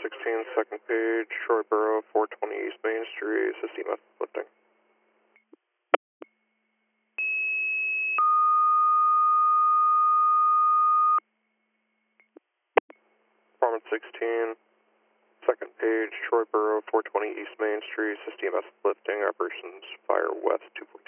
16, second page, Troy Borough, 420 East Main Street, assisting method lifting. Department 16, second page, Troy Borough, 420 East Main Street, assisting method lifting, operations fire west 242.